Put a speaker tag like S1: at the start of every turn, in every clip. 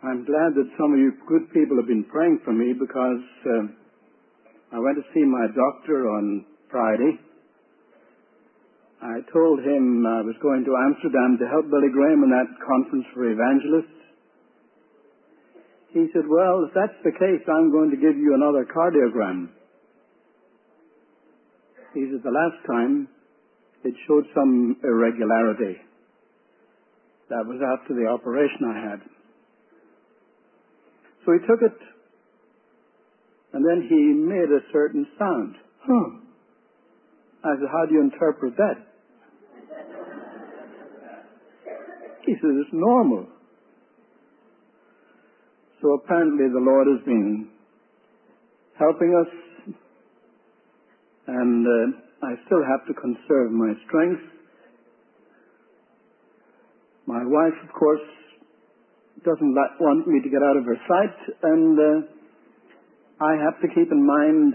S1: I'm glad that some of you good people have been praying for me because I went to see my doctor on Friday. I told him I was going to Amsterdam to help Billy Graham in that conference for evangelists. He said, well, if that's the case, I'm going to give you another cardiogram. He said, the last time it showed some irregularity. That was after the operation I had. So he took it, and then he made a certain sound. I said, how do you interpret that? He said, it's normal. So apparently the Lord has been helping us, and I still have to conserve my strength. My wife, of course, doesn't want me to get out of her sight, and I have to keep in mind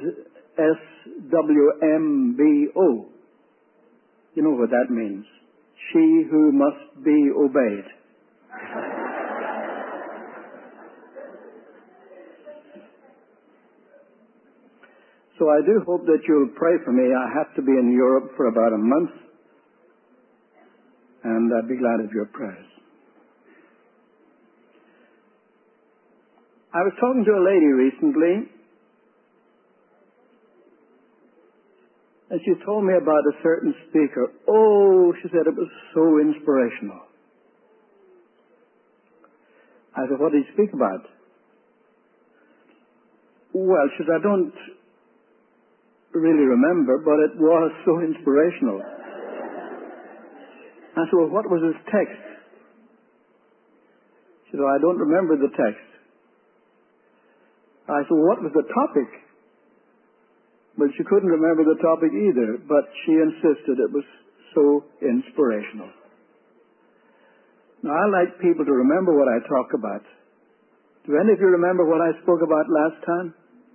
S1: SWMBO. You know what that means. She who must be obeyed. So I do hope that you'll pray for me. I have to be in Europe for about a month, and I'd be glad of your prayers. I was talking to a lady recently, and she told me about a certain speaker. Oh, she said it was so inspirational. I said, what did he speak about? Well, she said, I don't really remember, but it was so inspirational. I said, well, what was his text? She said, well, I don't remember the text. I said, well, what was the topic? Well, she couldn't remember the topic either, but she insisted it was so inspirational. Now, I like people to remember what I talk about. Do any of you remember what I spoke about last time?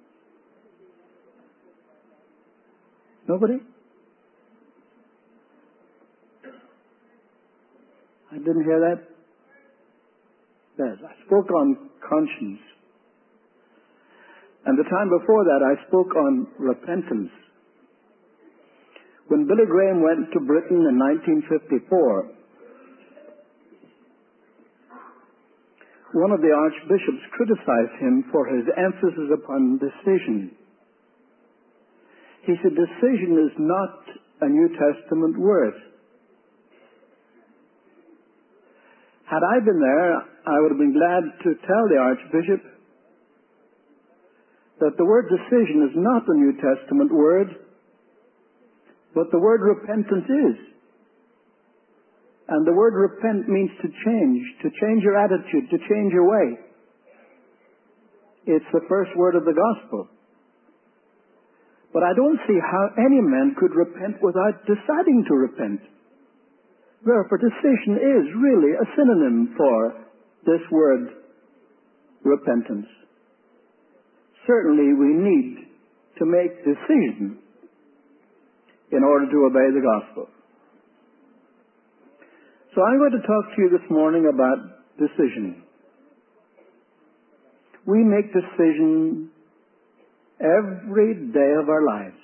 S1: Nobody? I didn't hear that? Yes, I spoke on conscience. And the time before that, I spoke on repentance. When Billy Graham went to Britain in 1954, one of the archbishops criticized him for his emphasis upon decision. He said, decision is not a New Testament word. Had I been there, I would have been glad to tell the archbishop that the word decision is not a New Testament word, but the word repentance is. And the word repent means to change your attitude, to change your way. It's the first word of the gospel. But I don't see how any man could repent without deciding to repent. Therefore, decision is really a synonym for this word repentance. Certainly we need to make decision in order to obey the gospel. So I'm going to talk to you this morning about decision. We make decision every day of our lives.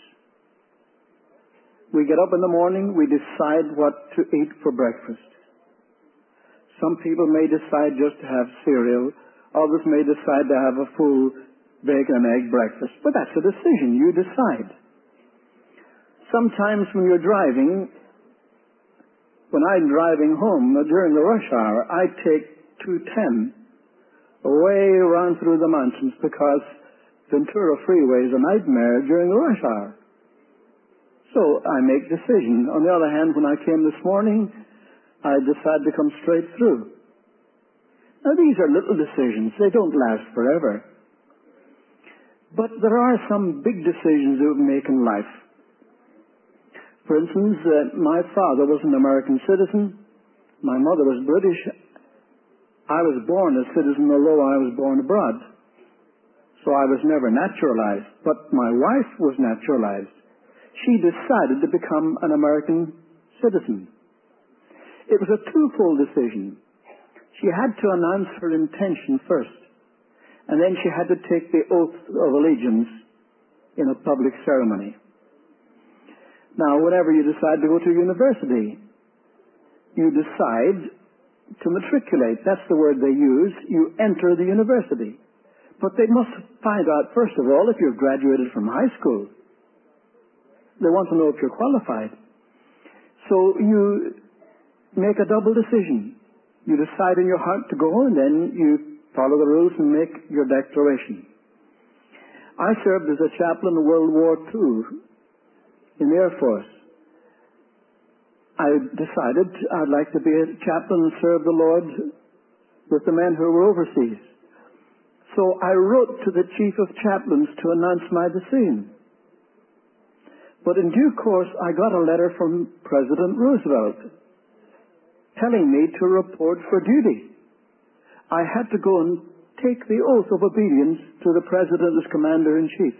S1: We get up in the morning, we decide what to eat for breakfast. Some people may decide just to have cereal, others may decide to have a full bacon and egg breakfast, but that's a decision. You decide. Sometimes when you're driving, when I'm driving home during the rush hour, I take 210 away around through the mountains because Ventura Freeway is a nightmare during the rush hour. So I make decision. On the other hand, when I came this morning, I decided to come straight through. Now these are little decisions. They don't last forever. But there are some big decisions that we make in life. For instance, my father was an American citizen. My mother was British. I was born a citizen, although I was born abroad. So I was never naturalized. But my wife was naturalized. She decided to become an American citizen. It was a twofold decision. She had to announce her intention first, and then she had to take the oath of allegiance in a public ceremony. Now, whenever you decide to go to university, you decide to matriculate. That's the word they use. You enter the university. But they must find out, first of all, if you've graduated from high school. They want to know if you're qualified. So you make a double decision. You decide in your heart to go, and then you follow the rules and make your declaration. I served as a chaplain in World War II in the Air Force. I decided I'd like to be a chaplain and serve the Lord with the men who were overseas. So I wrote to the chief of chaplains to announce my decision. But in due course, I got a letter from President Roosevelt telling me to report for duty. I had to go and take the oath of obedience to the President as Commander-in-Chief.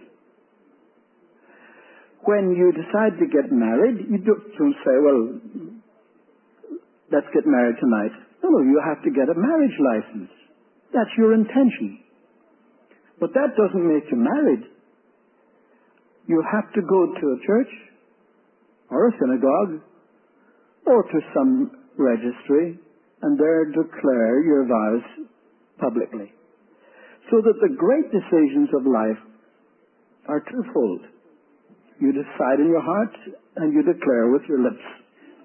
S1: When you decide to get married, you don't say, well, let's get married tonight. No, you have to get a marriage license. That's your intention. But that doesn't make you married. You have to go to a church or a synagogue or to some registry and there declare your vows publicly. So that the great decisions of life are twofold. You decide in your heart and you declare with your lips.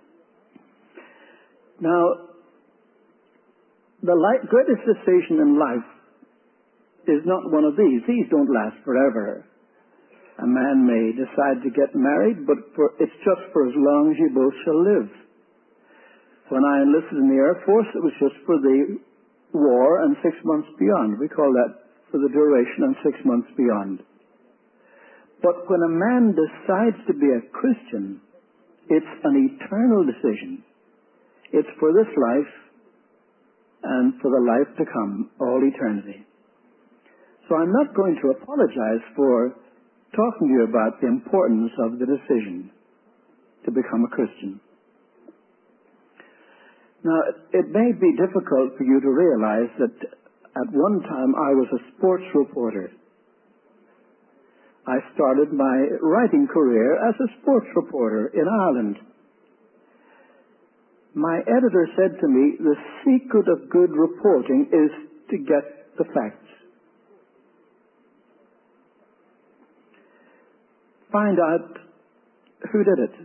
S1: Now, the greatest decision in life is not one of these. These don't last forever. A man may decide to get married, but it's just for as long as you both shall live. When I enlisted in the Air Force, it was just for the war and 6 months beyond. We call that for the duration and 6 months beyond. But when a man decides to be a Christian, it's an eternal decision. It's for this life and for the life to come, all eternity. So I'm not going to apologize for talking to you about the importance of the decision to become a Christian. Now, it may be difficult for you to realize that at one time I was a sports reporter. I started my writing career as a sports reporter in Ireland. My editor said to me, the secret of good reporting is to get the facts. Find out who did it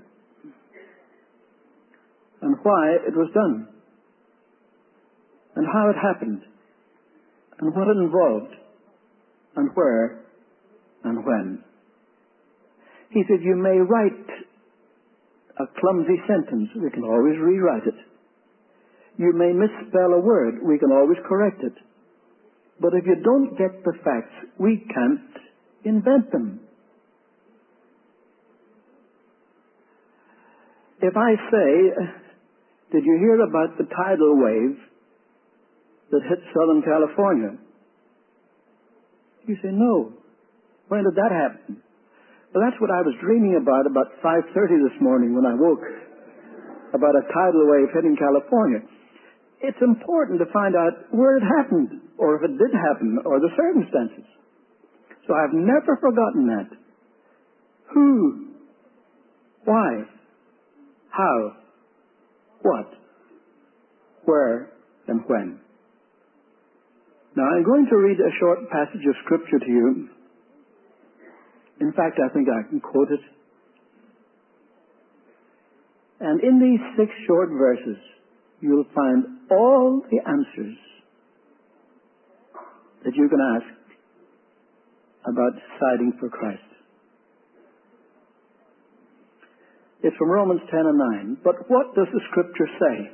S1: and why it was done and how it happened and what it involved and where and when. He said, you may write a clumsy sentence. We can always rewrite it. You may misspell a word. We can always correct it. But if you don't get the facts, we can't invent them. If I say, did you hear about the tidal wave that hit Southern California? You say, no. When did that happen? Well, that's what I was dreaming about 5:30 this morning when I woke, about a tidal wave hitting California. It's important to find out where it happened, or if it did happen, or the circumstances. So I've never forgotten that. Who? Why? How? What? Where? And when? Now I'm going to read a short passage of Scripture to you. In fact, I think I can quote it. And in these 6 short verses, you'll find all the answers that you can ask about deciding for Christ. It's from Romans 10 and 9. But what does the Scripture say?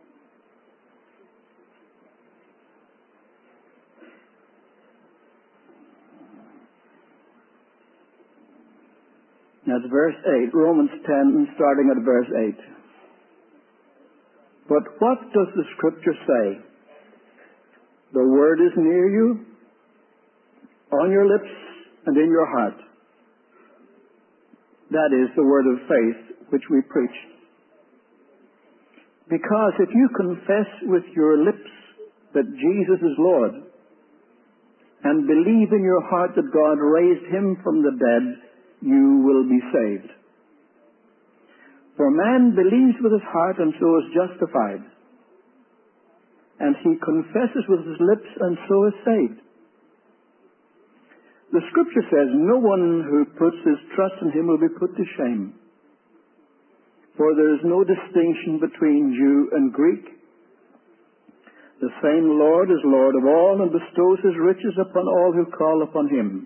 S1: That's verse 8, Romans 10, starting at verse 8. But what does the Scripture say? The Word is near you, on your lips and in your heart. That is the word of faith which we preach. Because if you confess with your lips that Jesus is Lord and believe in your heart that God raised him from the dead, you will be saved. For man believes with his heart and so is justified, and he confesses with his lips and so is saved. The Scripture says, no one who puts his trust in him will be put to shame. For there is no distinction between Jew and Greek. The same Lord is Lord of all and bestows his riches upon all who call upon him.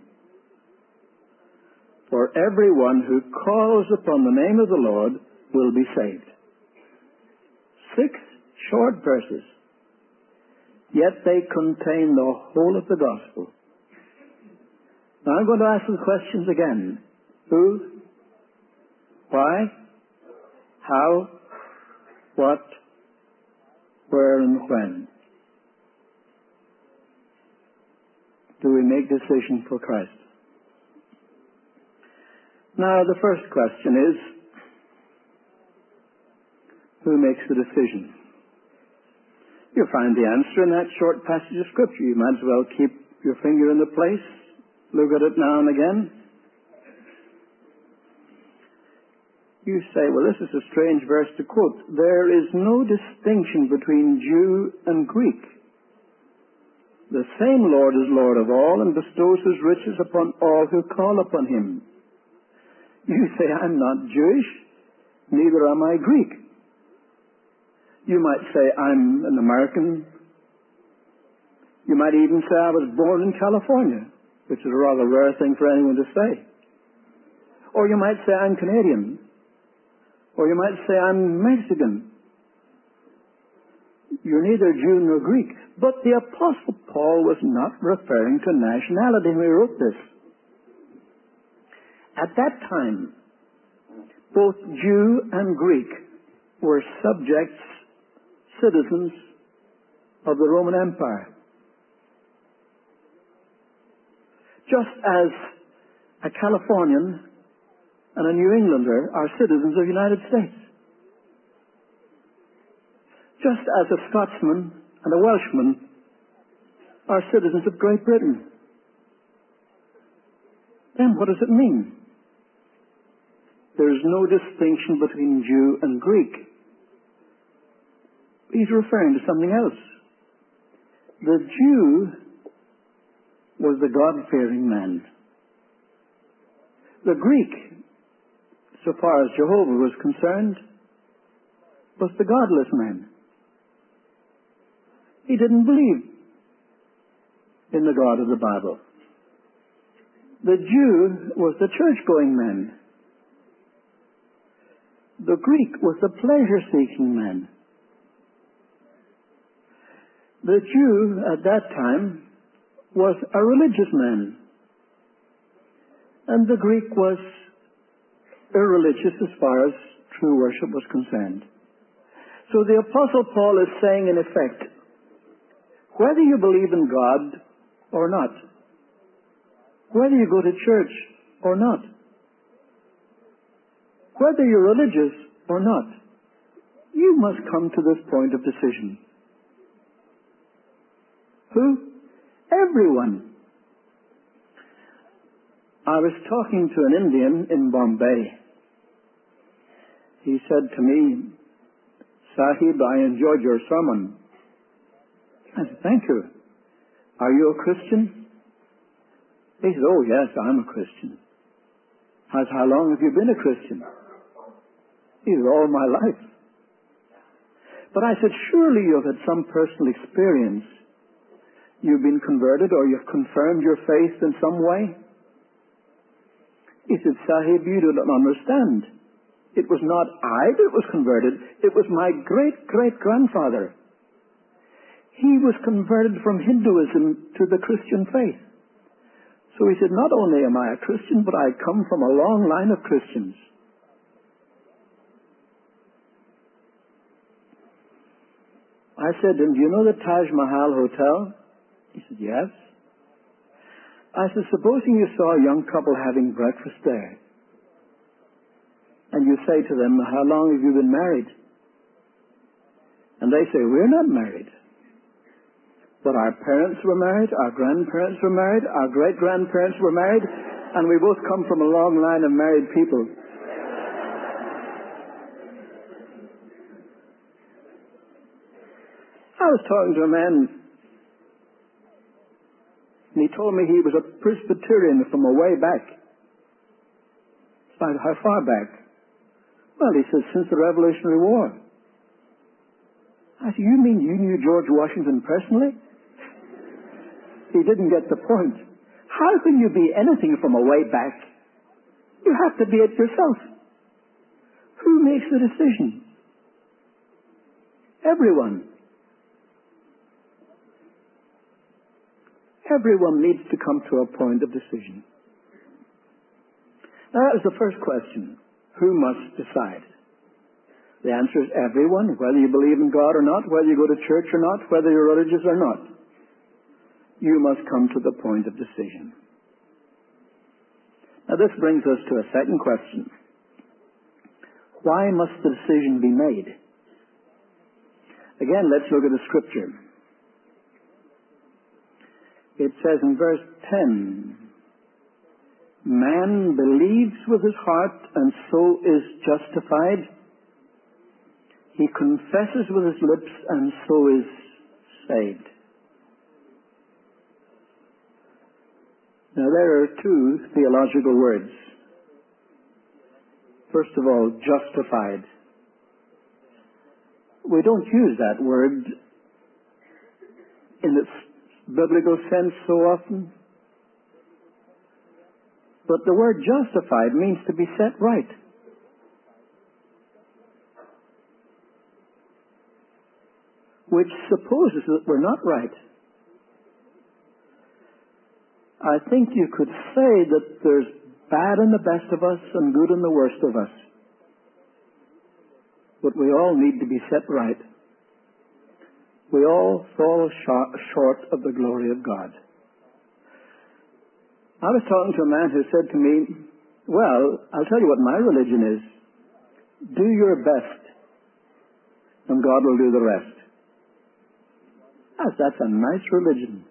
S1: For everyone who calls upon the name of the Lord will be saved. 6 short verses, yet they contain the whole of the gospel. Now I'm going to ask the questions again. Who? Why? How? What? Where and when? Do we make decision for Christ? Now the first question is, who makes the decision? You'll find the answer in that short passage of Scripture. You might as well keep your finger in the place, look at it now and again. You say, well, this is a strange verse to quote. There is no distinction between Jew and Greek. The same Lord is Lord of all and bestows his riches upon all who call upon him. You say, I'm not Jewish, neither am I Greek. You might say, I'm an American. You might even say I was born in California, which is a rather rare thing for anyone to say. Or you might say I'm Canadian. Or you might say I'm Mexican. You're neither Jew nor Greek. But the Apostle Paul was not referring to nationality when he wrote this. At that time, both Jew and Greek were subjects, citizens of the Roman Empire. Just as a Californian and a New Englander are citizens of the United States. Just as a Scotsman and a Welshman are citizens of Great Britain. Then what does it mean? There is no distinction between Jew and Greek. He's referring to something else. The Jew was the God-fearing man. The Greek, so far as Jehovah was concerned, was the godless man. He didn't believe in the God of the Bible. The Jew was the church-going man. The Greek was the pleasure-seeking man. The Jew at that time was a religious man, and the Greek was irreligious as far as true worship was concerned. So the Apostle Paul is saying, in effect, whether you believe in God or not, whether you go to church or not, whether you're religious or not, you must come to this point of decision. Who? Everyone. I was talking to an Indian in Bombay. He said to me, Sahib, I enjoyed your sermon. I said, thank you. Are you a Christian? He said, oh yes, I'm a Christian. I said, how long have you been a Christian? He said, all my life. But I said, surely you've had some personal experience. You've been converted or you've confirmed your faith in some way? He said, Sahib, you do not understand. It was not I that was converted. It was my great-great-grandfather. He was converted from Hinduism to the Christian faith. So he said, not only am I a Christian, but I come from a long line of Christians. I said, and do you know the Taj Mahal Hotel? He said, yes. I said, supposing you saw a young couple having breakfast there, and you say to them, how long have you been married? And they say, we're not married. But our parents were married, our grandparents were married, our great-grandparents were married, and we both come from a long line of married people. I was talking to a man, and he told me he was a Presbyterian from a way back. How far back? Well, he says, since the Revolutionary War. I said, you mean you knew George Washington personally? He didn't get the point. How can you be anything from a way back? You have to be it yourself. Who makes the decision? Everyone. Everyone needs to come to a point of decision. Now, that was the first question. Who must decide? The answer is everyone, whether you believe in God or not, whether you go to church or not, whether you're religious or not. You must come to the point of decision. Now, this brings us to a second question. Why must the decision be made? Again, let's look at the scripture. It says in verse 10, man believes with his heart and so is justified. He confesses with his lips and so is saved. Now there are two theological words. First of all, justified. We don't use that word in its biblical sense so often. But the word justified means to be set right. Which supposes that we're not right. I think you could say that there's bad in the best of us and good in the worst of us. But we all need to be set right. We all fall short of the glory of God. I was talking to a man who said to me, well, I'll tell you what my religion is. Do your best, and God will do the rest. That's a nice religion.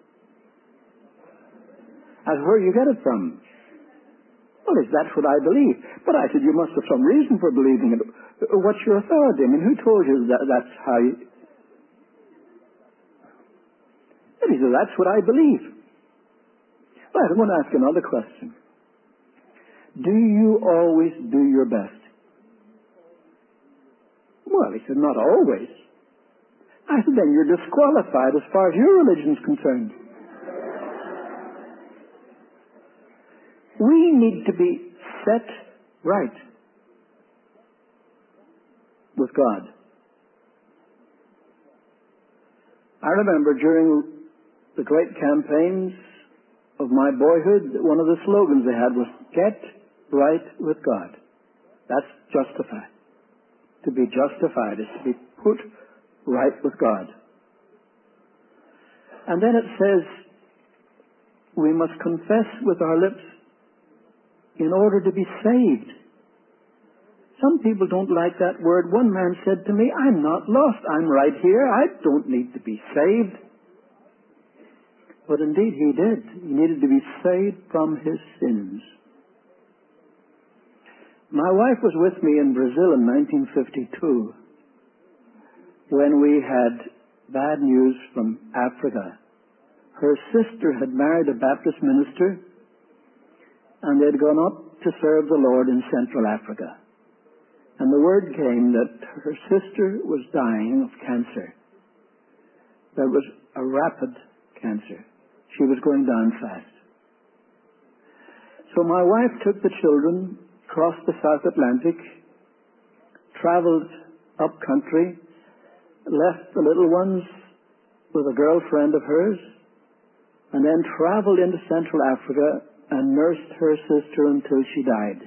S1: I said, where do you get it from? Well, that's what I believe. But I said, you must have some reason for believing it. What's your authority? I mean, who told you that that's how you... And he said, that's what I believe. Well, I want to ask another question. Do you always do your best? Well, he said, not always. I said, then you're disqualified as far as your religion's concerned. We need to be set right with God. I remember during the great campaigns of my boyhood, one of the slogans they had was, get right with God. That's justified. To be justified is to be put right with God. And then it says, we must confess with our lips in order to be saved. Some people don't like that word. One man said to me, I'm not lost. I'm right here. I don't need to be saved. But indeed he did. He needed to be saved from his sins. My wife was with me in Brazil in 1952 when we had bad news from Africa. Her sister had married a Baptist minister and they'd gone up to serve the Lord in Central Africa. And the word came that her sister was dying of cancer. There was a rapid cancer. She was going down fast. So my wife took the children, crossed the South Atlantic, traveled up country, left the little ones with a girlfriend of hers, and then traveled into Central Africa and nursed her sister until she died.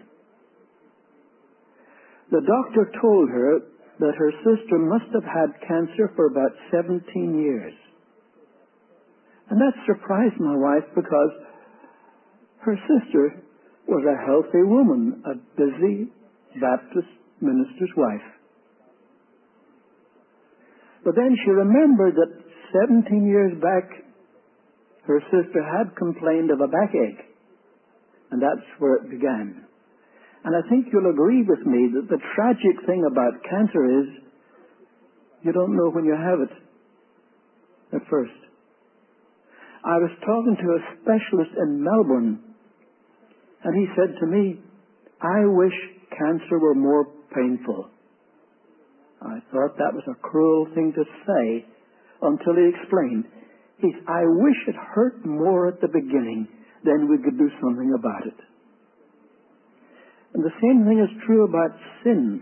S1: The doctor told her that her sister must have had cancer for about 17 years. And that surprised my wife because her sister was a healthy woman, a busy Baptist minister's wife. But then she remembered that 17 years back, her sister had complained of a backache, and that's where it began. And I think you'll agree with me that the tragic thing about cancer is you don't know when you have it at first. I was talking to a specialist in Melbourne, and he said to me, I wish cancer were more painful. I thought that was a cruel thing to say until he explained. He said, I wish it hurt more at the beginning, then we could do something about it. And the same thing is true about sin.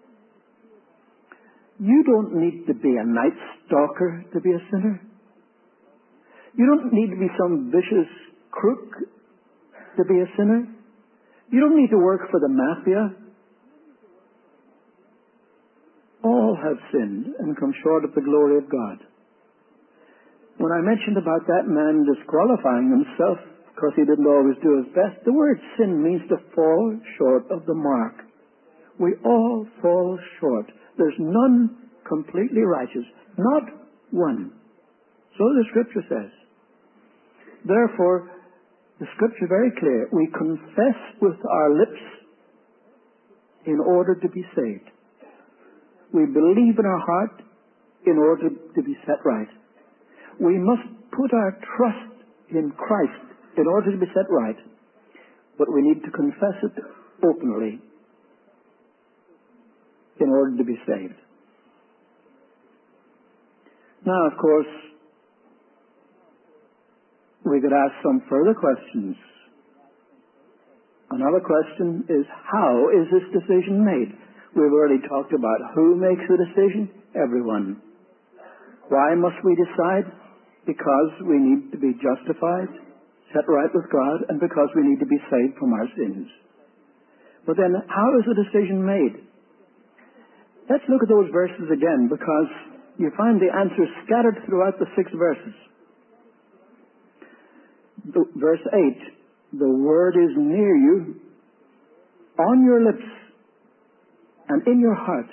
S1: You don't need to be a night stalker to be a sinner. You don't need to be some vicious crook to be a sinner. You don't need to work for the mafia. All have sinned and come short of the glory of God. When I mentioned about that man disqualifying himself because he didn't always do his best, the word sin means to fall short of the mark. We all fall short. There's none completely righteous. Not one. So the Scripture says. Therefore, the Scripture is very clear. We confess with our lips in order to be saved. We believe in our heart in order to be set right. We must put our trust in Christ in order to be set right. But we need to confess it openly in order to be saved. Now, of course, we could ask some further questions. Another question is, how is this decision made? We've already talked about who makes the decision. Everyone. Why must we decide? Because we need to be justified, set right with God, and because we need to be saved from our sins. But then, how is the decision made? Let's look at those verses again, because you find the answers scattered throughout the 6 verses. Verse 8, the word is near you, on your lips, and in your heart.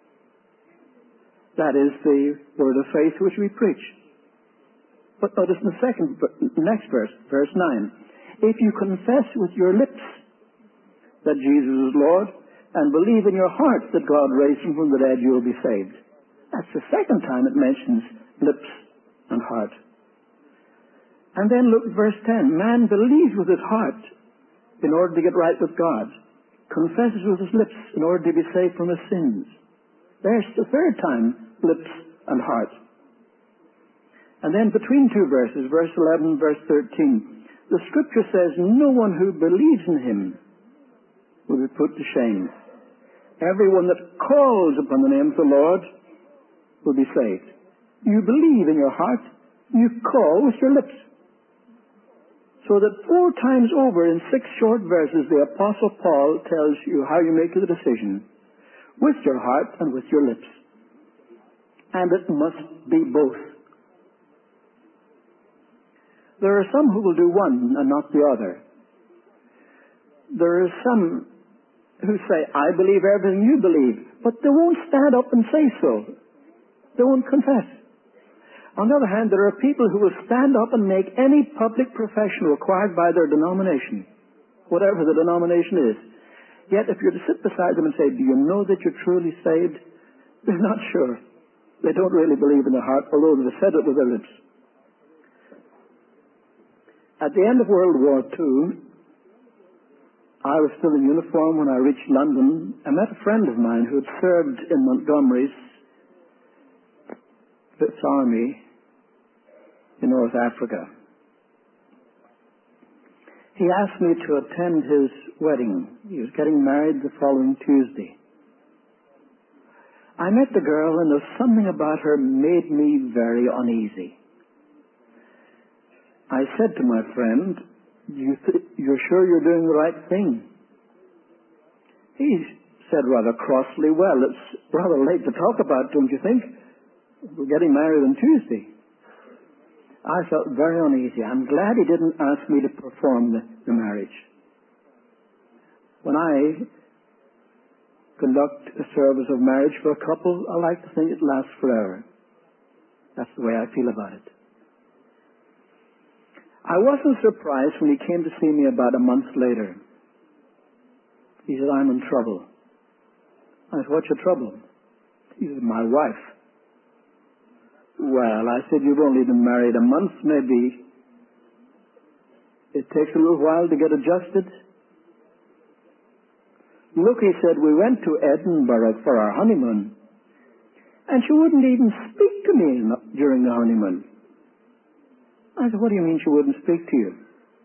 S1: That is the word of faith which we preach. But notice in the next verse, verse 9. If you confess with your lips that Jesus is Lord, and believe in your heart that God raised him from the dead, you will be saved. That's the second time it mentions lips and heart. And then look at verse 10. Man believes with his heart in order to get right with God. Confesses with his lips in order to be saved from his sins. There's the third time, lips and heart. And then between 2 verses, verse 11 and verse 13, the Scripture says, no one who believes in him will be put to shame. Everyone that calls upon the name of the Lord will be saved. You believe in your heart, you call with your lips. So that 4 times over in 6 short verses, the Apostle Paul tells you how you make the decision. With your heart and with your lips. And it must be both. There are some who will do one and not the other. There are some who say, I believe everything you believe, but they won't stand up and say so. They won't confess. On the other hand, there are people who will stand up and make any public profession required by their denomination, whatever the denomination is. Yet if you're to sit beside them and say, do you know that you're truly saved? They're not sure. They don't really believe in their heart, although they've said it with their lips. At the end of World War II, I was still in uniform when I reached London. I met a friend of mine who had served in Montgomery's 5th Army in North Africa. He asked me to attend his wedding. He was getting married the following Tuesday. I met the girl, and there's something about her made me very uneasy. I said to my friend, you're sure you're doing the right thing? He said rather crossly, well, it's rather late to talk about, don't you think? We're getting married on Tuesday. I felt very uneasy. I'm glad he didn't ask me to perform the marriage. When I conduct a service of marriage for a couple, I like to think it lasts forever. That's the way I feel about it. I wasn't surprised when he came to see me about a month later. He said, I'm in trouble. I said, what's your trouble? He said, my wife. Well, I said, you've only been married a month, maybe. It takes a little while to get adjusted. Look, he said, we went to Edinburgh for our honeymoon, and she wouldn't even speak to me during the honeymoon. I said, what do you mean she wouldn't speak to you?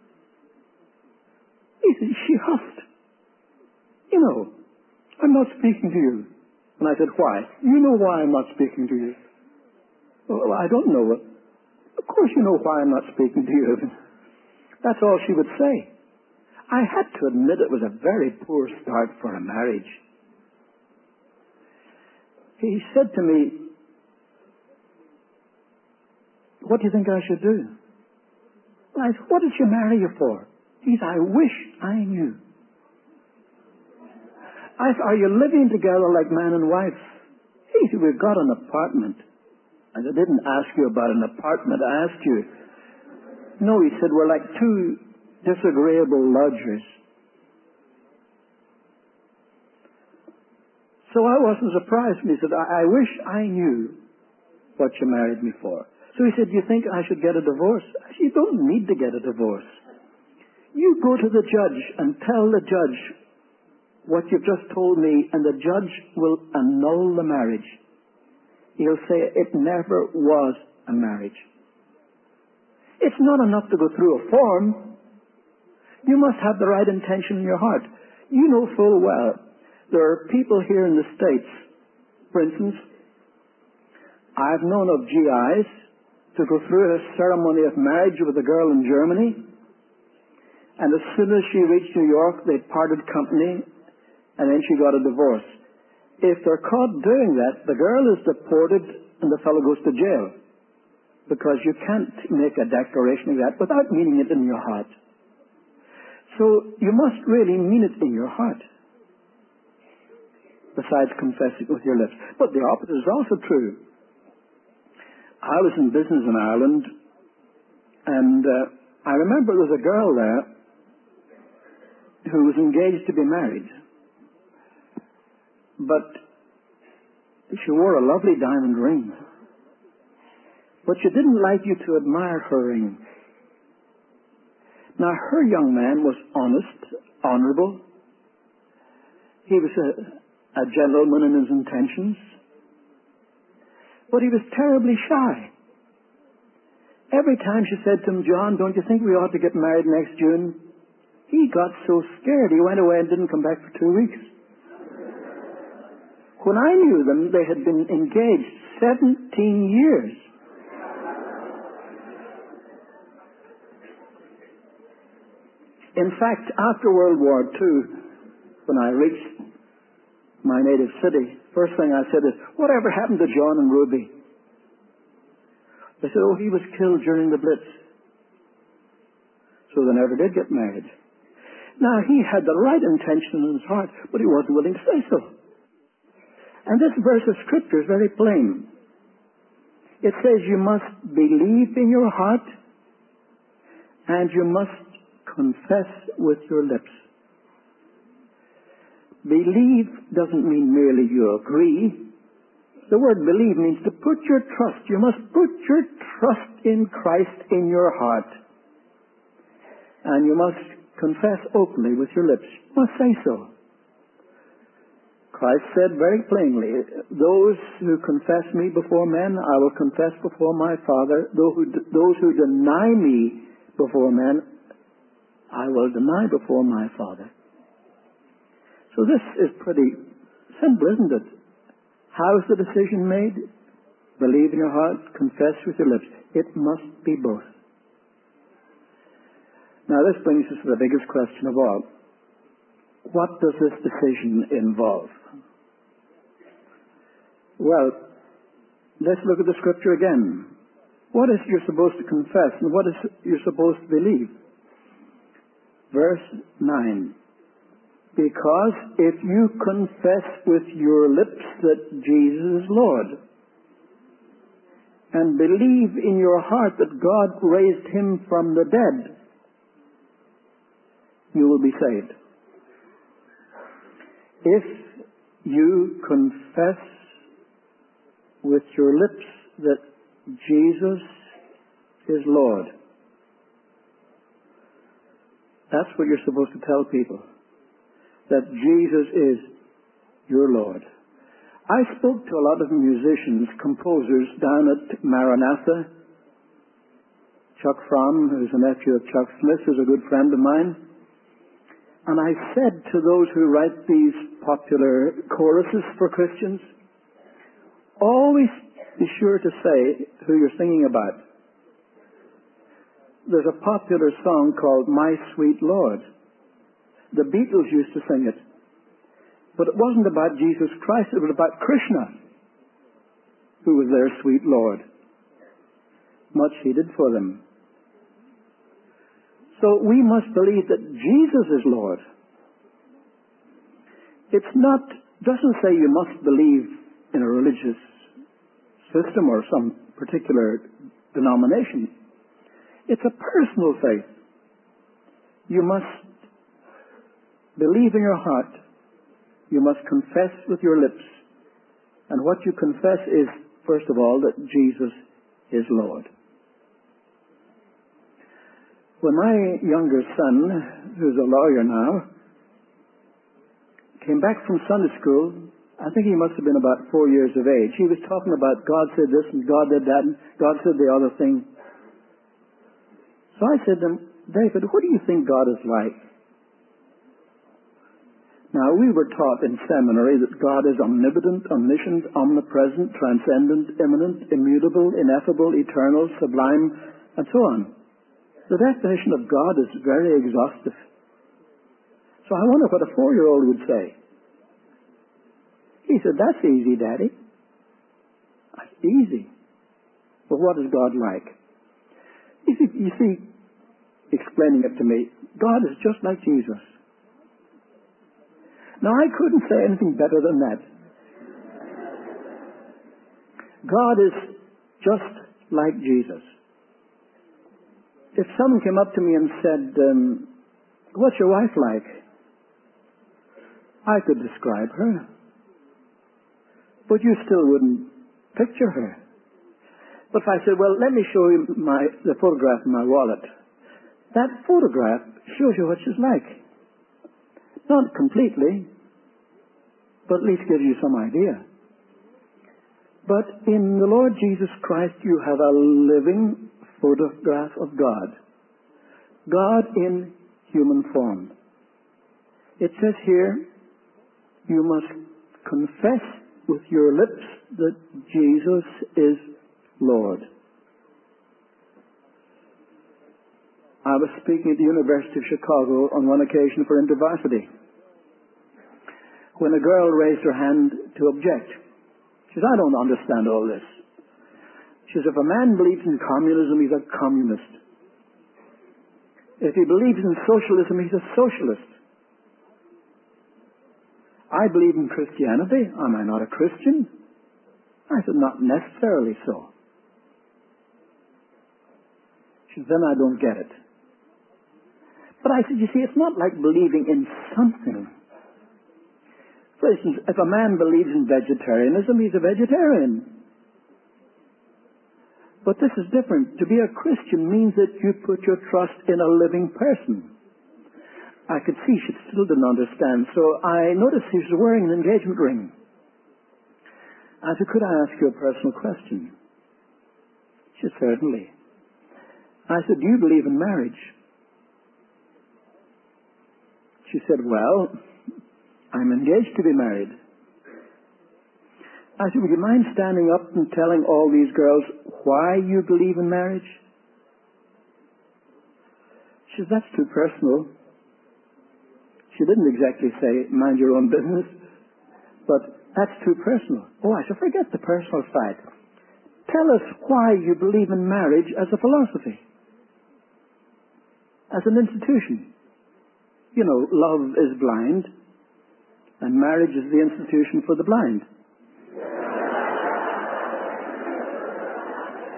S1: He said, she huffed. You know, I'm not speaking to you. And I said, why? You know why I'm not speaking to you. Well, I don't know. Of course you know why I'm not speaking to you. That's all she would say. I had to admit it was a very poor start for a marriage. He said to me, what do you think I should do? I said, what did she marry you for? He said, I wish I knew. I said, are you living together like man and wife? He said, we've got an apartment. I didn't ask you about an apartment. I asked you. No, he said, we're like two disagreeable lodgers. So I wasn't surprised when he said, I wish I knew what you married me for. So he said, do you think I should get a divorce? I said, you don't need to get a divorce. You go to the judge and tell the judge what you've just told me, and the judge will annul the marriage. He'll say it never was a marriage. It's not enough to go through a form. You must have the right intention in your heart. You know full well there are people here in the States, for instance, I've known of GIs to go through a ceremony of marriage with a girl in Germany, and as soon as she reached New York, they parted company, and then she got a divorce. If they're caught doing that, the girl is deported and the fellow goes to jail. Because you can't make a declaration like that without meaning it in your heart. So you must really mean it in your heart, besides confessing with your lips. But the opposite is also true. I was in business in Ireland, and I remember there was a girl there who was engaged to be married. But she wore a lovely diamond ring. But she didn't like you to admire her ring. Now, her young man was honest, honorable. He was a gentleman in his intentions. But he was terribly shy. Every time she said to him, John, don't you think we ought to get married next June? He got so scared he went away and didn't come back for 2 weeks. When I knew them, they had been engaged 17 years. In fact, after World War II, when I reached my native city, first thing I said is, whatever happened to John and Ruby? They said, oh, he was killed during the Blitz. So they never did get married. Now, he had the right intention in his heart, but he wasn't willing to say so. And this verse of Scripture is very plain. It says you must believe in your heart and you must confess with your lips. Believe doesn't mean merely you agree. The word believe means to put your trust. You must put your trust in Christ in your heart. And you must confess openly with your lips. You must say so. Christ said very plainly, those who confess me before men, I will confess before my Father. Those who deny me before men, I will deny before my Father. So this is pretty simple, isn't it? How is the decision made? Believe in your heart, confess with your lips. It must be both. Now this brings us to the biggest question of all. What does this decision involve? Well, let's look at the Scripture again. What is you're supposed to confess and what is you're supposed to believe? Verse 9. Because if you confess with your lips that Jesus is Lord, and believe in your heart that God raised him from the dead, you will be saved. If you confess with your lips that Jesus is Lord, that's what you're supposed to tell people, that Jesus is your Lord. I spoke to a lot of musicians, composers down at Maranatha. Chuck Fromm, who's a nephew of Chuck Smith, who's a good friend of mine. And I said to those who write these popular choruses for Christians, always be sure to say who you're singing about. There's a popular song called My Sweet Lord. The Beatles used to sing it. But it wasn't about Jesus Christ, it was about Krishna, who was their sweet Lord. Much he did for them. So we must believe that Jesus is Lord. Doesn't say you must believe in a religious system or some particular denomination. It's a personal faith. You must believe in your heart. You must confess with your lips. And what you confess is, first of all, that Jesus is Lord. When my younger son, who's a lawyer now, came back from Sunday school, I think he must have been about 4 years of age. He was talking about God said this and God did that and God said the other thing. So I said to him, David, what do you think God is like? Now, we were taught in seminary that God is omnipotent, omniscient, omnipresent, transcendent, immanent, immutable, ineffable, eternal, sublime, and so on. The definition of God is very exhaustive. So I wonder what a 4-year-old would say. He said, that's easy, Daddy. That's easy. But what is God like? You see, explaining it to me, God is just like Jesus. Now, I couldn't say anything better than that. God is just like Jesus. If someone came up to me and said, what's your wife like? I could describe her. But you still wouldn't picture her. But if I said, well, let me show you the photograph in my wallet. That photograph shows you what she's like. Not completely, but at least gives you some idea. But in the Lord Jesus Christ, you have a living photograph of God. God in human form. It says here, you must confess with your lips that Jesus is Lord. I was speaking at the University of Chicago on one occasion for InterVarsity, when a girl raised her hand to object. She said, I don't understand all this. She says, if a man believes in communism, he's a communist. If he believes in socialism, he's a socialist. I believe in Christianity. Am I not a Christian? I said, not necessarily so. She said, then I don't get it. But I said, you see, it's not like believing in something. For instance, if a man believes in vegetarianism, he's a vegetarian. But this is different. To be a Christian means that you put your trust in a living person. I could see she still didn't understand, so I noticed she was wearing an engagement ring. I said, could I ask you a personal question? She said, certainly. I said, do you believe in marriage? She said, well, I'm engaged to be married. I said, would you mind standing up and telling all these girls why you believe in marriage? She said, that's too personal. She didn't exactly say, mind your own business, but that's too personal. Oh, I said, forget the personal side. Tell us why you believe in marriage as a philosophy, as an institution. You know, love is blind, and marriage is the institution for the blind.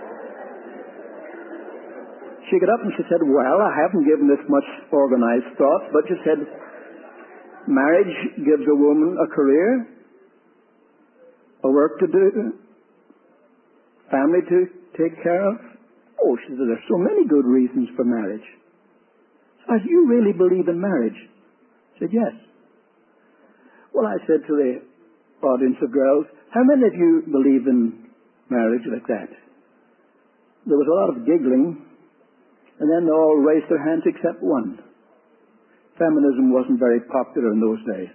S1: She got up and she said, well, I haven't given this much organized thought, but she said, marriage gives a woman a career, a work to do, family to take care of. Oh, she said, there's so many good reasons for marriage. So I said, you really believe in marriage? She said, yes. Well, I said to the audience of girls, how many of you believe in marriage like that? There was a lot of giggling, and then they all raised their hands except one. Feminism wasn't very popular in those days.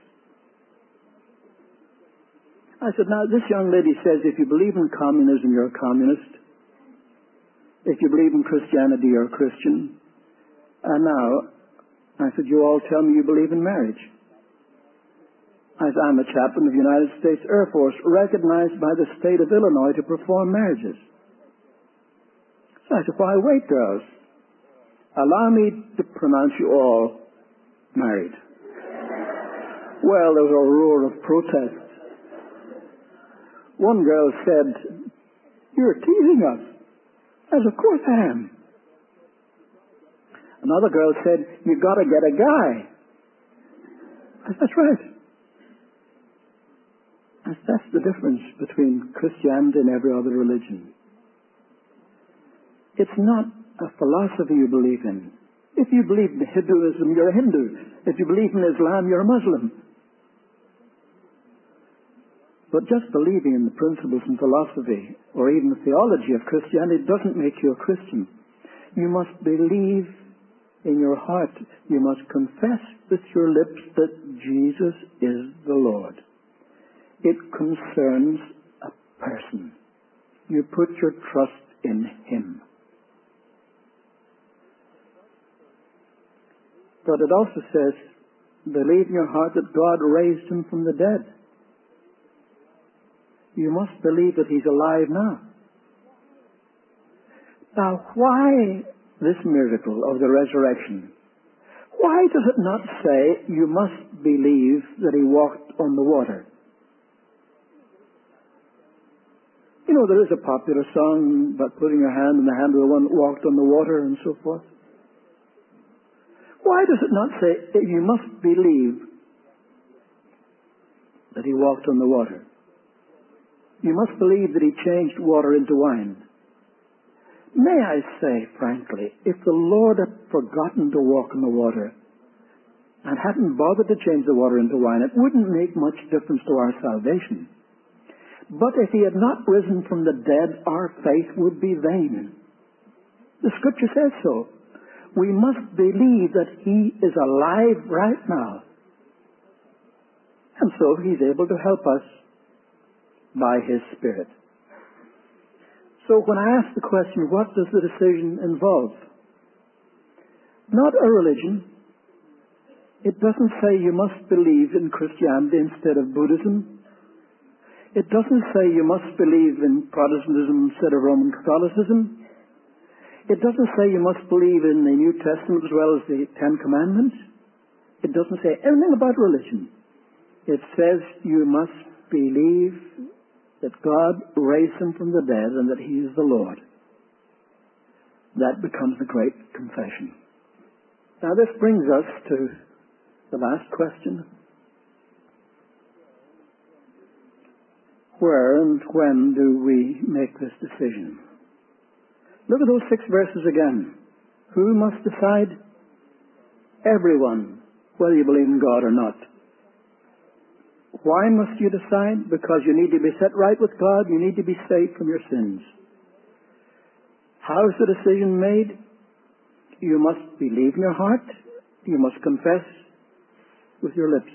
S1: I said, now, this young lady says if you believe in communism, you're a communist. If you believe in Christianity, you're a Christian. And now, I said, you all tell me you believe in marriage. I said, I'm a chaplain of the United States Air Force, recognized by the state of Illinois to perform marriages. So I said, why wait, girls? Allow me to pronounce you all married. Well, there was a roar of protest. One girl said, you're teasing us. I said, of course I am. Another girl said, you've got to get a guy. I said, that's right. I said, that's the difference between Christianity and every other religion. It's not a philosophy you believe in. If you believe in Hinduism, you're a Hindu. If you believe in Islam, you're a Muslim. But just believing in the principles and philosophy, or even the theology of Christianity, doesn't make you a Christian. You must believe in your heart. You must confess with your lips that Jesus is the Lord. It concerns a person. You put your trust in Him. But it also says, believe in your heart that God raised Him from the dead. You must believe that He's alive now. Now, why this miracle of the resurrection? Why does it not say you must believe that He walked on the water? You know, there is a popular song about putting your hand in the hand of the one that walked on the water and so forth. Why does it not say you must believe that He walked on the water? You must believe that He changed water into wine. May I say, frankly, if the Lord had forgotten to walk on the water and hadn't bothered to change the water into wine, it wouldn't make much difference to our salvation. But if He had not risen from the dead, our faith would be vain. The Scripture says so. We must believe that He is alive right now. And so He's able to help us by His Spirit. So when I ask the question, what does the decision involve? Not a religion. It doesn't say you must believe in Christianity instead of Buddhism. It doesn't say you must believe in Protestantism instead of Roman Catholicism. It doesn't say you must believe in the New Testament as well as the Ten Commandments. It doesn't say anything about religion. It says you must believe that God raised Him from the dead and that He is the Lord. That becomes the great confession. Now this brings us to the last question. Where and when do we make this decision? Look at those 6 verses again. Who must decide? Everyone, whether you believe in God or not. Why must you decide? Because you need to be set right with God. You need to be saved from your sins. How is the decision made? You must believe in your heart. You must confess with your lips.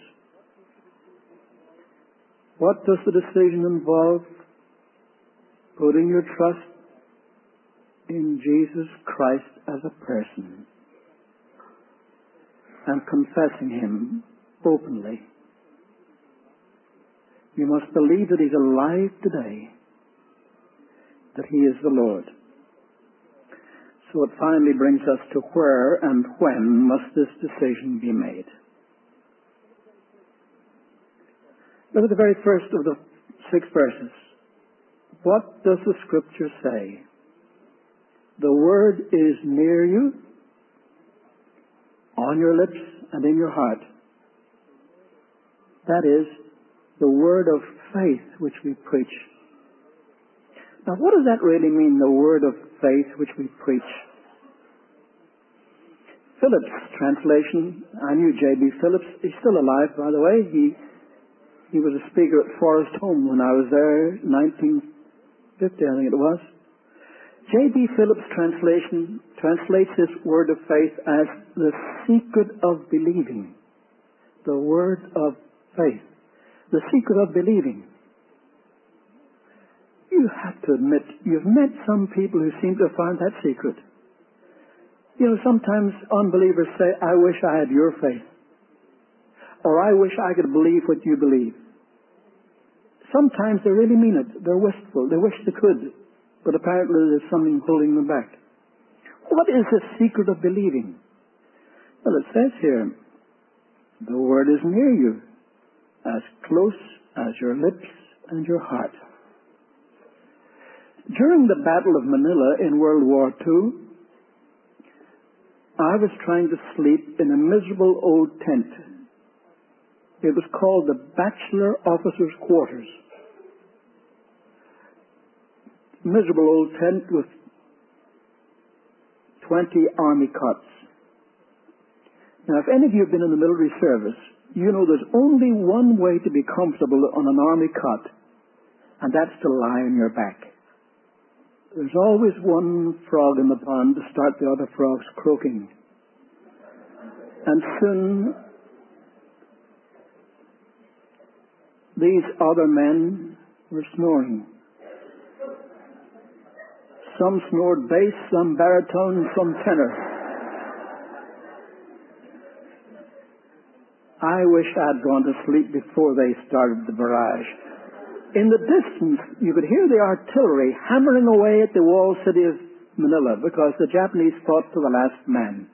S1: What does the decision involve? Putting your trust in Jesus Christ as a person and confessing Him openly. You must believe that He's alive today, that He is the Lord. So it finally brings us to where and when must this decision be made. Look at the very first of the 6 verses. What does the Scripture say? The Word is near you, on your lips and in your heart. That is the word of faith which we preach. Now, what does that really mean, the word of faith which we preach? Phillips' translation, I knew J.B. Phillips. He's still alive, by the way. He was a speaker at Forest Home when I was there, 1950, I think it was. J.B. Phillips' translation translates this word of faith as the secret of believing. The word of faith. The secret of believing. You have to admit, you've met some people who seem to find that secret. You know, sometimes unbelievers say, I wish I had your faith. Or I wish I could believe what you believe. Sometimes they really mean it. They're wistful. They wish they could. But apparently there's something holding them back. What is the secret of believing? Well, it says here, the word is near you, as close as your lips and your heart. During the Battle of Manila in World War II, I was trying to sleep in a miserable old tent. It was called the Bachelor Officers' Quarters. Miserable old tent with 20 army cots. Now, if any of you have been in the military service, you know there's only one way to be comfortable on an army cot, and that's to lie on your back. There's always one frog in the pond to start the other frogs croaking. And soon, these other men were snoring. Some snored bass, some baritone, some tenor. I wish I'd gone to sleep before they started the barrage. In the distance, you could hear the artillery hammering away at the walled city of Manila because the Japanese fought to the last man.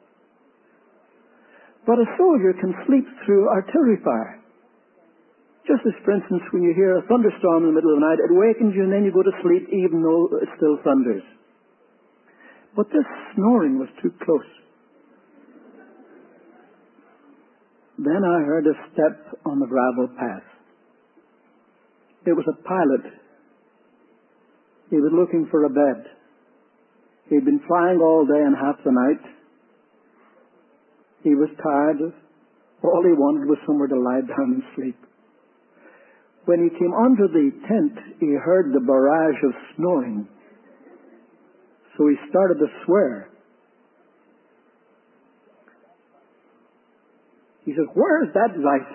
S1: But a soldier can sleep through artillery fire. Just as, for instance, when you hear a thunderstorm in the middle of the night, it wakens you and then you go to sleep even though it still thunders. But this snoring was too close. Then I heard a step on the gravel path. It was a pilot. He was looking for a bed. He'd been flying all day and half the night. He was tired. All he wanted was somewhere to lie down and sleep. When he came onto the tent, he heard the barrage of snoring. So he started to swear. He said, "Where's that light?"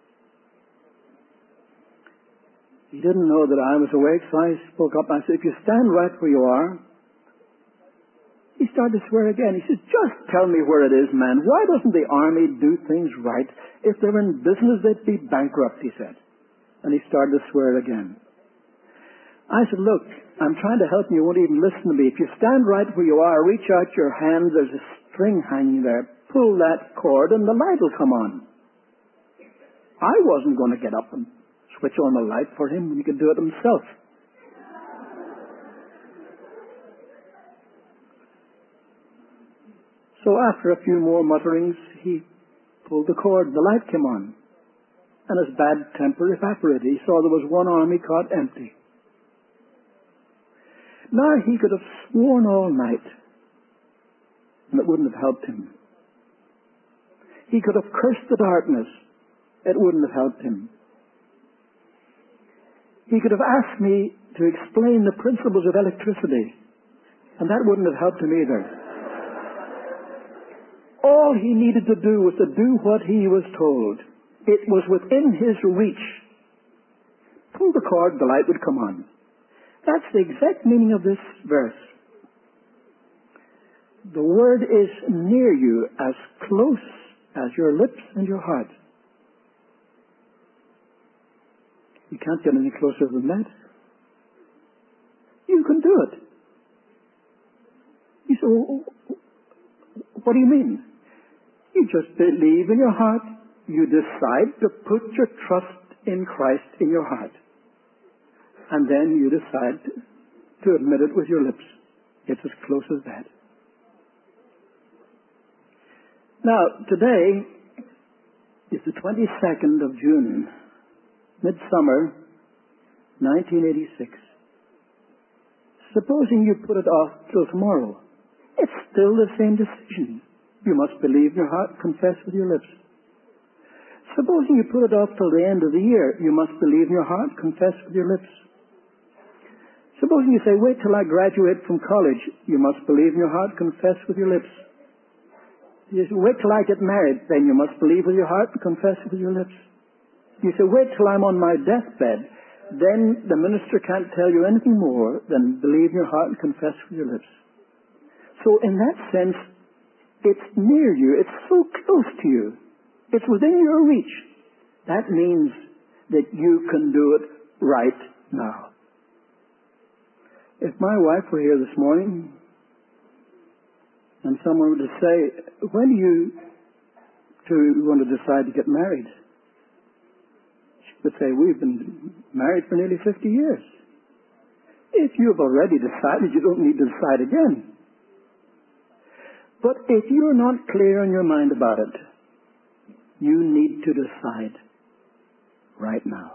S1: He didn't know that I was awake, so I spoke up. I said, "If you stand right where you are." He started to swear again. He said, "Just tell me where it is, man. Why doesn't the army do things right? If they were in business, they'd be bankrupt," he said. And he started to swear again. I said, "Look, I'm trying to help you. You won't even listen to me. If you stand right where you are, reach out your hand. There's a string hanging there. Pull that cord and the light will come on." I wasn't going to get up and switch on the light for him when he could do it himself. So after a few more mutterings, he pulled the cord. The light came on. And his bad temper evaporated. He saw there was one army cot empty. Now he could have sworn all night, and it wouldn't have helped him. He could have cursed the darkness. It wouldn't have helped him. He could have asked me to explain the principles of electricity, and that wouldn't have helped him either. All he needed to do was to do what he was told. It was within his reach. Pull the cord, the light would come on. That's the exact meaning of this verse. The word is near you, as close as your lips and your heart. You can't get any closer than that. You can do it. You say, "Well, what do you mean?" You just believe in your heart. You decide to put your trust in Christ in your heart. And then you decide to admit it with your lips. It's as close as that. Now, today is the 22nd of June, midsummer, 1986. Supposing you put it off till tomorrow, it's still the same decision. You must believe in your heart, confess with your lips. Supposing you put it off till the end of the year, you must believe in your heart, confess with your lips. Supposing you say, wait till I graduate from college, you must believe in your heart, confess with your lips. You say, wait till I get married, then you must believe with your heart and confess with your lips. You say, wait till I'm on my deathbed, then the minister can't tell you anything more than believe in your heart and confess with your lips. So in that sense, it's near you, it's so close to you, it's within your reach. That means that you can do it right now. If my wife were here this morning and someone were to say, when are you two going to decide to get married? She would say, we've been married for nearly 50 years. If you've already decided, you don't need to decide again. But if you're not clear in your mind about it, you need to decide right now.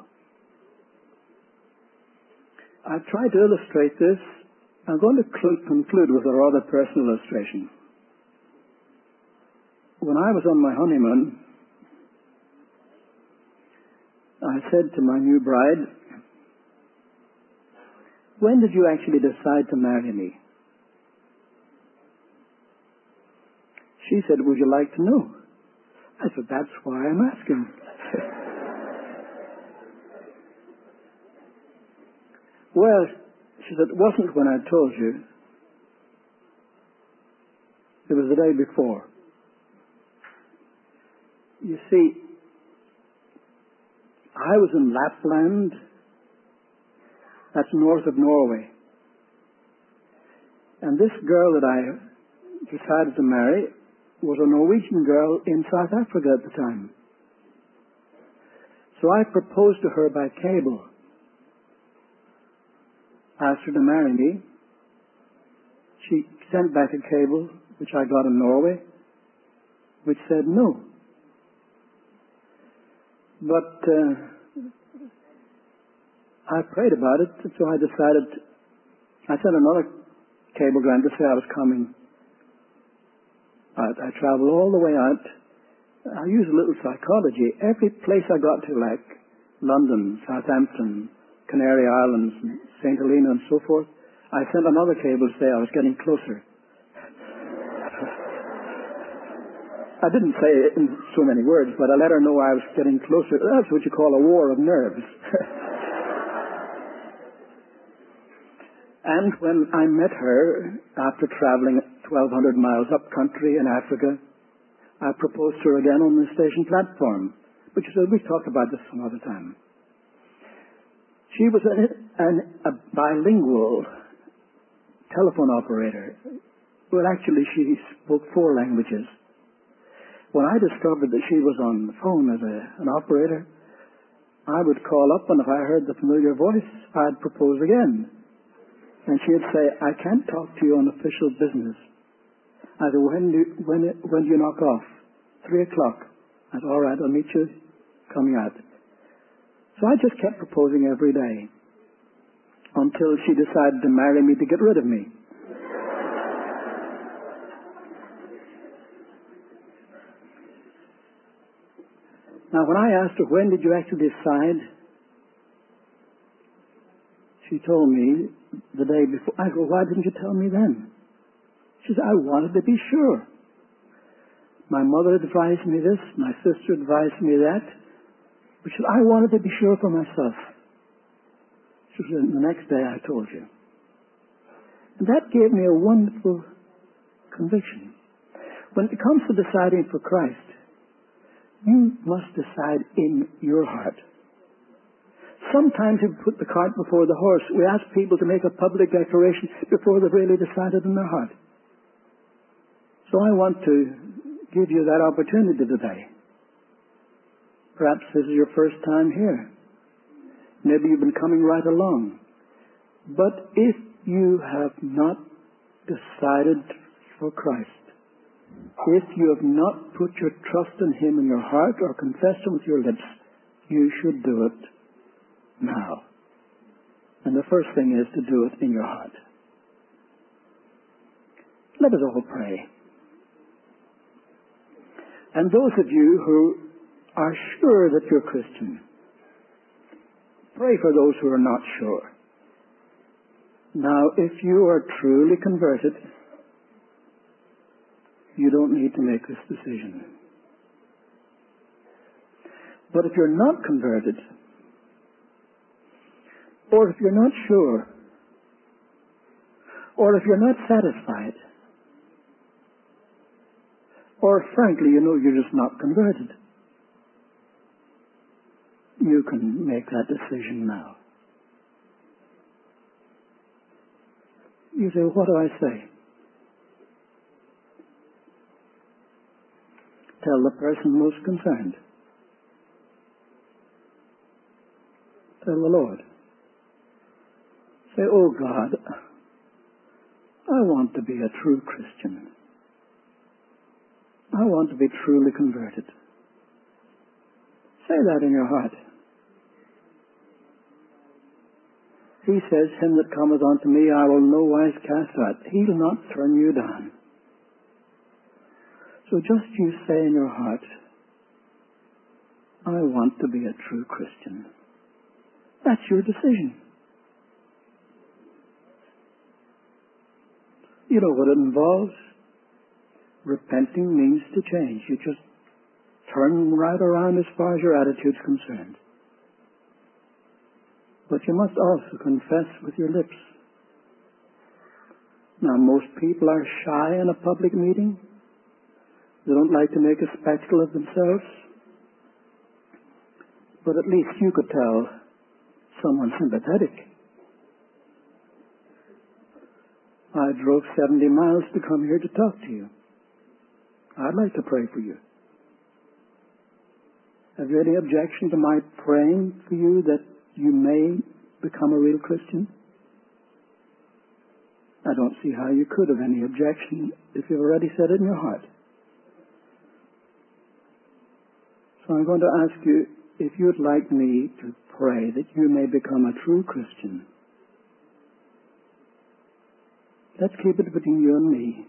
S1: I've tried to illustrate this. I'm going to conclude with a rather personal illustration. When I was on my honeymoon, I said to my new bride, when did you actually decide to marry me? She said, would you like to know? I said, that's why I'm asking. Well, she said, it wasn't when I told you. It was the day before. You see, I was in Lapland. That's north of Norway. And this girl that I decided to marry was a Norwegian girl in South Africa at the time. So I proposed to her by cable. Asked her to marry me. She sent back a cable, which I got in Norway, which said no. But I prayed about it, so I decided, I sent another cablegram to say I was coming. I traveled all the way out. I used a little psychology. Every place I got to, like London, Southampton, Canary Islands, and St. Helena and so forth, I sent another cable to say I was getting closer. I didn't say it in so many words, but I let her know I was getting closer. That's what you call a war of nerves. And when I met her, after traveling 1,200 miles up country in Africa, I proposed to her again on the station platform. But she said, we'll talk about this some other time. She was a bilingual telephone operator. Well, actually, she spoke 4 languages. When I discovered that she was on the phone as an operator, I would call up, and if I heard the familiar voice, I'd propose again. And she'd say, I can't talk to you on official business. I said, when do you knock off? 3 o'clock. I said, all right, I'll meet you coming out. So I just kept proposing every day until she decided to marry me to get rid of me. Now, when I asked her, when did you actually decide? She told me the day before. I go, why didn't you tell me then? She said, I wanted to be sure. My mother advised me this, my sister advised me that. But she said, I wanted to be sure for myself. She said, the next day I told you. And that gave me a wonderful conviction. When it comes to deciding for Christ, you must decide in your heart. Sometimes we put the cart before the horse. We ask people to make a public declaration before they've really decided in their heart. So I want to give you that opportunity today. Perhaps this is your first time here. Maybe you've been coming right along. But if you have not decided for Christ, if you have not put your trust in Him in your heart or confessed Him with your lips, you should do it now. And the first thing is to do it in your heart. Let us all pray. And those of you who are sure that you're Christian, pray for those who are not sure. Now, if you are truly converted, you don't need to make this decision. But if you're not converted, or if you're not sure, or if you're not satisfied, or frankly, you know you're just not converted, you can make that decision now. You say, what do I say? Tell the person most concerned. Tell the Lord. Say, oh God, I want to be a true Christian. I want to be truly converted. Say that in your heart. He says, him that cometh unto me I will no wise cast out. He'll not turn you down. So just you say in your heart, I want to be a true Christian. That's your decision. You know what it involves? Repenting means to change. You just turn right around as far as your attitude's concerned. But you must also confess with your lips. Now, most people are shy in a public meeting. They don't like to make a spectacle of themselves. But at least you could tell someone sympathetic. I drove 70 miles to come here to talk to you. I'd like to pray for you. Have you any objection to my praying for you that you may become a real Christian? I don't see how you could have any objection if you've already said it in your heart. So I'm going to ask you if you'd like me to pray that you may become a true Christian. Let's keep it between you and me.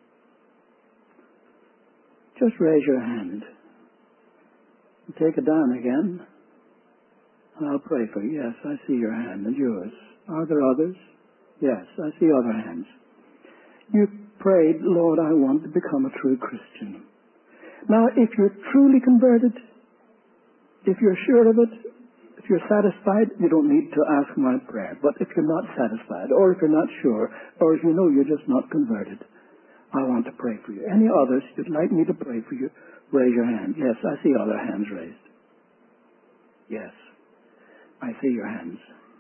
S1: Just raise your hand. Take it down again. I'll pray for you. Yes, I see your hand and yours. Are there others? Yes, I see other hands. You prayed, Lord, I want to become a true Christian. Now, if you're truly converted, if you're sure of it, if you're satisfied, you don't need to ask my prayer. But if you're not satisfied, or if you're not sure, or if you know you're just not converted, I want to pray for you. Any others you'd like me to pray for you, raise your hand. Yes, I see other hands raised. Yes, I see your hands.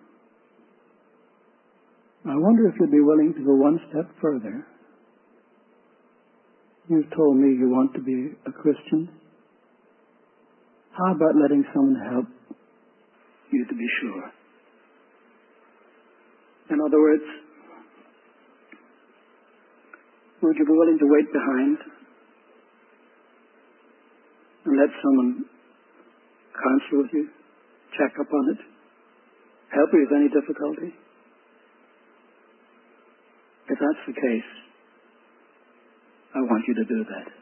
S1: I wonder if you'd be willing to go one step further. You've told me you want to be a Christian. How about letting someone help you to be sure? In other words, would you be willing to wait behind and let someone counsel with you, check up on it, help you with any difficulty? If that's the case, I want you to do that.